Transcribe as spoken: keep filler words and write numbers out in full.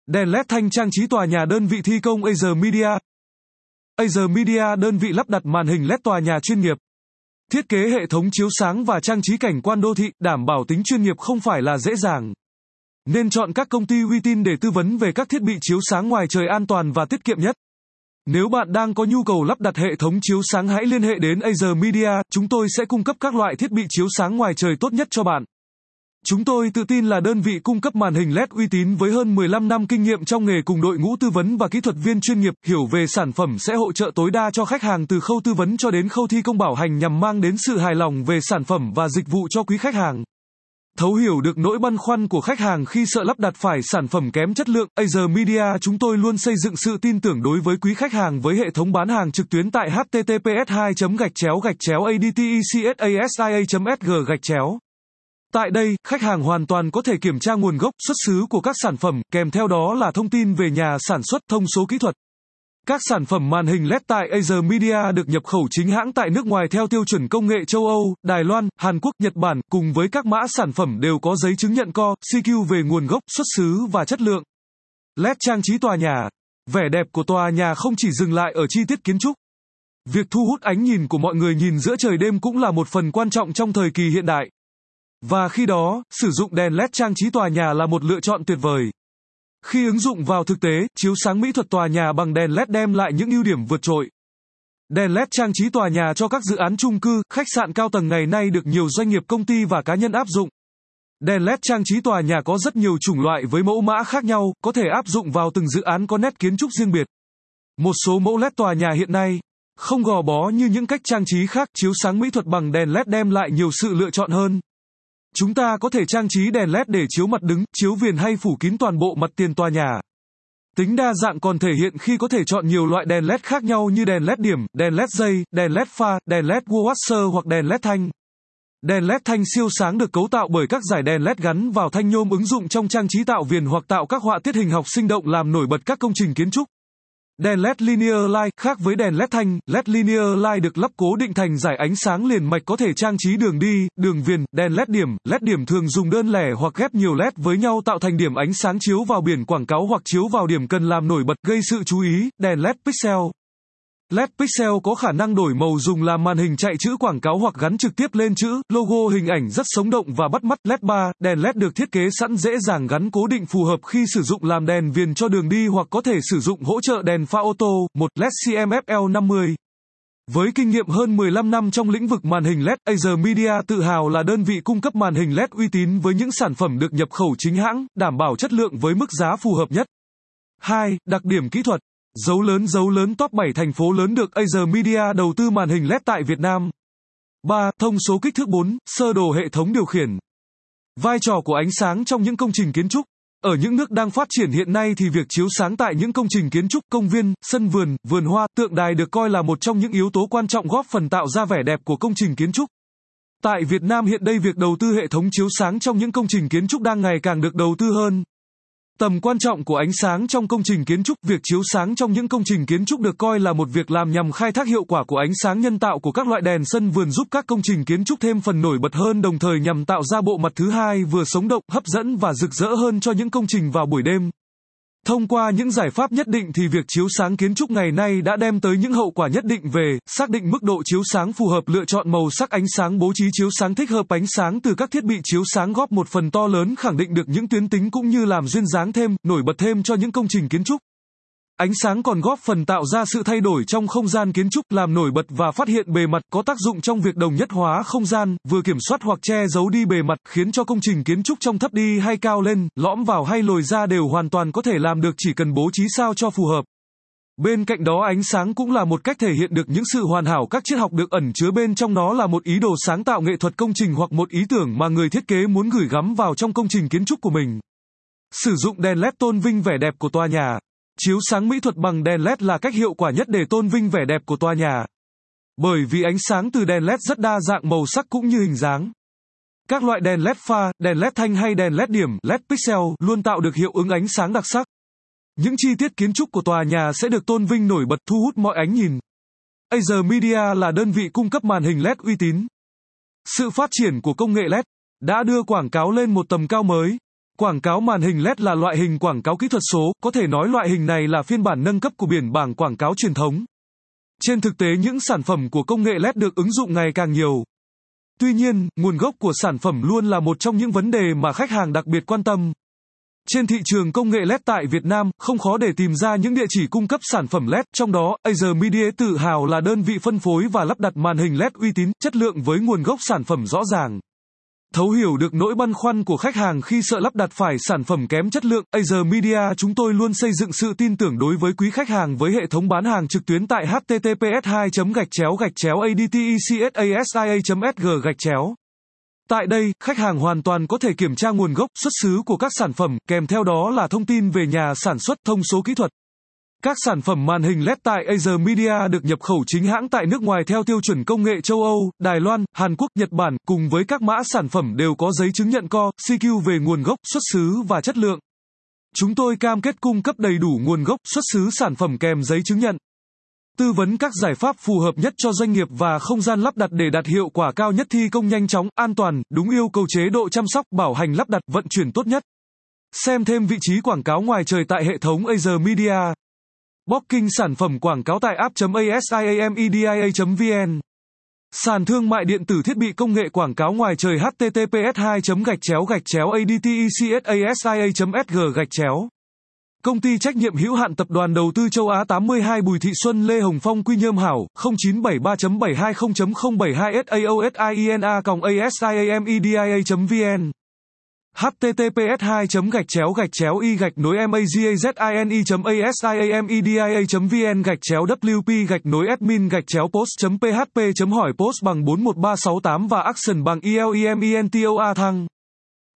Đèn led thanh trang trí tòa nhà đơn vị thi công Acer Media. Acer Media đơn vị lắp đặt màn hình led tòa nhà chuyên nghiệp. Thiết kế hệ thống chiếu sáng và trang trí cảnh quan đô thị, đảm bảo tính chuyên nghiệp không phải là dễ dàng. Nên chọn các công ty uy tín để tư vấn về các thiết bị chiếu sáng ngoài trời an toàn và tiết kiệm nhất. Nếu bạn đang có nhu cầu lắp đặt hệ thống chiếu sáng, hãy liên hệ đến Acer Media, chúng tôi sẽ cung cấp các loại thiết bị chiếu sáng ngoài trời tốt nhất cho bạn. Chúng tôi tự tin là đơn vị cung cấp màn hình led uy tín với hơn mười lăm năm kinh nghiệm trong nghề cùng đội ngũ tư vấn và kỹ thuật viên chuyên nghiệp, hiểu về sản phẩm sẽ hỗ trợ tối đa cho khách hàng từ khâu tư vấn cho đến khâu thi công bảo hành nhằm mang đến sự hài lòng về sản phẩm và dịch vụ cho quý khách hàng. Thấu hiểu được nỗi băn khoăn của khách hàng khi sợ lắp đặt phải sản phẩm kém chất lượng, Acer Media chúng tôi luôn xây dựng sự tin tưởng đối với quý khách hàng với hệ thống bán hàng trực tuyến tại h t t p s hai gạch chéo gạch chéo a d t e c s a s i a chấm s g gạch chéo. Tại đây, khách hàng hoàn toàn có thể kiểm tra nguồn gốc, xuất xứ của các sản phẩm, kèm theo đó là thông tin về nhà sản xuất, thông số kỹ thuật. Các sản phẩm màn hình led tại Acer Media được nhập khẩu chính hãng tại nước ngoài theo tiêu chuẩn công nghệ châu Âu, Đài Loan, Hàn Quốc, Nhật Bản, cùng với các mã sản phẩm đều có giấy chứng nhận co, xê quy về nguồn gốc, xuất xứ và chất lượng. led trang trí tòa nhà. Vẻ đẹp của tòa nhà không chỉ dừng lại ở chi tiết kiến trúc. Việc thu hút ánh nhìn của mọi người nhìn giữa trời đêm cũng là một phần quan trọng trong thời kỳ hiện đại. Và khi đó, sử dụng đèn led trang trí tòa nhà là một lựa chọn tuyệt vời. Khi ứng dụng vào thực tế, chiếu sáng mỹ thuật tòa nhà bằng đèn led đem lại những ưu điểm vượt trội. Đèn led trang trí tòa nhà cho các dự án chung cư, khách sạn cao tầng ngày nay được nhiều doanh nghiệp, công ty và cá nhân áp dụng. Đèn led trang trí tòa nhà có rất nhiều chủng loại với mẫu mã khác nhau, có thể áp dụng vào từng dự án có nét kiến trúc riêng biệt. Một số mẫu led tòa nhà hiện nay không gò bó như những cách trang trí khác, chiếu sáng mỹ thuật bằng đèn led đem lại nhiều sự lựa chọn hơn. Chúng ta có thể trang trí đèn led để chiếu mặt đứng, chiếu viền hay phủ kín toàn bộ mặt tiền tòa nhà. Tính đa dạng còn thể hiện khi có thể chọn nhiều loại đèn led khác nhau như đèn led điểm, đèn led dây, đèn led pha, đèn led washer hoặc đèn led thanh. Đèn led thanh siêu sáng được cấu tạo bởi các dải đèn led gắn vào thanh nhôm ứng dụng trong trang trí tạo viền hoặc tạo các họa tiết hình học sinh động làm nổi bật các công trình kiến trúc. Đèn led linear light khác với đèn led thanh, led linear light được lắp cố định thành dải ánh sáng liền mạch có thể trang trí đường đi, đường viền. Đèn led điểm, led điểm thường dùng đơn lẻ hoặc ghép nhiều led với nhau tạo thành điểm ánh sáng chiếu vào biển quảng cáo hoặc chiếu vào điểm cần làm nổi bật gây sự chú ý. Đèn led pixel. led pixel có khả năng đổi màu dùng làm màn hình chạy chữ quảng cáo hoặc gắn trực tiếp lên chữ, logo, hình ảnh rất sống động và bắt mắt. led bar, đèn led được thiết kế sẵn dễ dàng gắn cố định phù hợp khi sử dụng làm đèn viền cho đường đi hoặc có thể sử dụng hỗ trợ đèn pha ô tô. một led xê em ép lờ năm mươi. Với kinh nghiệm hơn mười lăm năm trong lĩnh vực màn hình led, Acer Media tự hào là đơn vị cung cấp màn hình led uy tín với những sản phẩm được nhập khẩu chính hãng, đảm bảo chất lượng với mức giá phù hợp nhất. hai. Đặc điểm kỹ thuật. Dấu lớn dấu lớn top bảy thành phố lớn được Acer Media đầu tư màn hình led tại Việt Nam. ba. Thông số kích thước bốn, sơ đồ hệ thống điều khiển. Vai trò của ánh sáng trong những công trình kiến trúc. Ở những nước đang phát triển hiện nay thì việc chiếu sáng tại những công trình kiến trúc, công viên, sân vườn, vườn hoa, tượng đài được coi là một trong những yếu tố quan trọng góp phần tạo ra vẻ đẹp của công trình kiến trúc. Tại Việt Nam hiện đây việc đầu tư hệ thống chiếu sáng trong những công trình kiến trúc đang ngày càng được đầu tư hơn. Tầm quan trọng của ánh sáng trong công trình kiến trúc. Việc chiếu sáng trong những công trình kiến trúc được coi là một việc làm nhằm khai thác hiệu quả của ánh sáng nhân tạo của các loại đèn sân vườn giúp các công trình kiến trúc thêm phần nổi bật hơn, đồng thời nhằm tạo ra bộ mặt thứ hai vừa sống động, hấp dẫn và rực rỡ hơn cho những công trình vào buổi đêm. Thông qua những giải pháp nhất định thì việc chiếu sáng kiến trúc ngày nay đã đem tới những hậu quả nhất định về xác định mức độ chiếu sáng phù hợp, lựa chọn màu sắc ánh sáng, bố trí chiếu sáng thích hợp. Ánh sáng từ các thiết bị chiếu sáng góp một phần to lớn khẳng định được những tuyến tính cũng như làm duyên dáng thêm, nổi bật thêm cho những công trình kiến trúc. Ánh sáng còn góp phần tạo ra sự thay đổi trong không gian kiến trúc, làm nổi bật và phát hiện bề mặt, có tác dụng trong việc đồng nhất hóa không gian, vừa kiểm soát hoặc che giấu đi bề mặt, khiến cho công trình kiến trúc trông thấp đi hay cao lên, lõm vào hay lồi ra đều hoàn toàn có thể làm được, chỉ cần bố trí sao cho phù hợp. Bên cạnh đó, ánh sáng cũng là một cách thể hiện được những sự hoàn hảo các triết học được ẩn chứa bên trong nó, là một ý đồ sáng tạo nghệ thuật công trình hoặc một ý tưởng mà người thiết kế muốn gửi gắm vào trong công trình kiến trúc của mình. Sử dụng đèn led tôn vinh vẻ đẹp của tòa nhà. Chiếu sáng mỹ thuật bằng đèn led là cách hiệu quả nhất để tôn vinh vẻ đẹp của tòa nhà. Bởi vì ánh sáng từ đèn led rất đa dạng màu sắc cũng như hình dáng. Các loại đèn led pha, đèn led thanh hay đèn led điểm, led pixel luôn tạo được hiệu ứng ánh sáng đặc sắc. Những chi tiết kiến trúc của tòa nhà sẽ được tôn vinh nổi bật, thu hút mọi ánh nhìn. Acer Media là đơn vị cung cấp màn hình led uy tín. Sự phát triển của công nghệ led đã đưa quảng cáo lên một tầm cao mới. Quảng cáo màn hình led là loại hình quảng cáo kỹ thuật số, có thể nói loại hình này là phiên bản nâng cấp của biển bảng quảng cáo truyền thống. Trên thực tế những sản phẩm của công nghệ led được ứng dụng ngày càng nhiều. Tuy nhiên, nguồn gốc của sản phẩm luôn là một trong những vấn đề mà khách hàng đặc biệt quan tâm. Trên thị trường công nghệ led tại Việt Nam, không khó để tìm ra những địa chỉ cung cấp sản phẩm led, trong đó, Acer Media tự hào là đơn vị phân phối và lắp đặt màn hình led uy tín, chất lượng với nguồn gốc sản phẩm rõ ràng. Thấu hiểu được nỗi băn khoăn của khách hàng khi sợ lắp đặt phải sản phẩm kém chất lượng, Acer Media chúng tôi luôn xây dựng sự tin tưởng đối với quý khách hàng với hệ thống bán hàng trực tuyến tại h t t p s hai gạch chéo gạch chéo a d t e c s a s i a chấm s g gạch chéo. Tại đây, khách hàng hoàn toàn có thể kiểm tra nguồn gốc, xuất xứ của các sản phẩm, kèm theo đó là thông tin về nhà sản xuất, thông số kỹ thuật. Các sản phẩm màn hình led tại Acer Media được nhập khẩu chính hãng tại nước ngoài theo tiêu chuẩn công nghệ châu Âu, Đài Loan, Hàn Quốc, Nhật Bản, cùng với các mã sản phẩm đều có giấy chứng nhận co, xê quy về nguồn gốc, xuất xứ và chất lượng. Chúng tôi cam kết cung cấp đầy đủ nguồn gốc, xuất xứ sản phẩm kèm giấy chứng nhận. Tư vấn các giải pháp phù hợp nhất cho doanh nghiệp và không gian lắp đặt để đạt hiệu quả cao nhất, thi công nhanh chóng, an toàn, đúng yêu cầu, chế độ chăm sóc, bảo hành lắp đặt, vận chuyển tốt nhất. Xem thêm vị trí quảng cáo ngoài trời tại hệ thống Acer Media. Booking sản phẩm quảng cáo tại app chấm asiamedia chấm vn. Sàn thương mại điện tử thiết bị công nghệ quảng cáo ngoài trời h t t p s hai gạch chéo gạch chéo a d t e c s a s i a chấm s g gạch chéo. Công ty trách nhiệm hữu hạn tập đoàn đầu tư châu Á tám mươi hai Bùi Thị Xuân Lê Hồng Phong Quy Nhơn Hảo không chín bảy ba chấm bảy hai không chấm không bảy hai saosina còng asiamedia chấm vn. h t t p s hai gạch chéo gạch chéo y gạch nối magazine chấm asiamedia chấm vn gạch chéo wp gạch nối admin gạch chéo post chấm php chấm hỏi post bằng bốn một ba sáu tám và action bằng elementor thăng.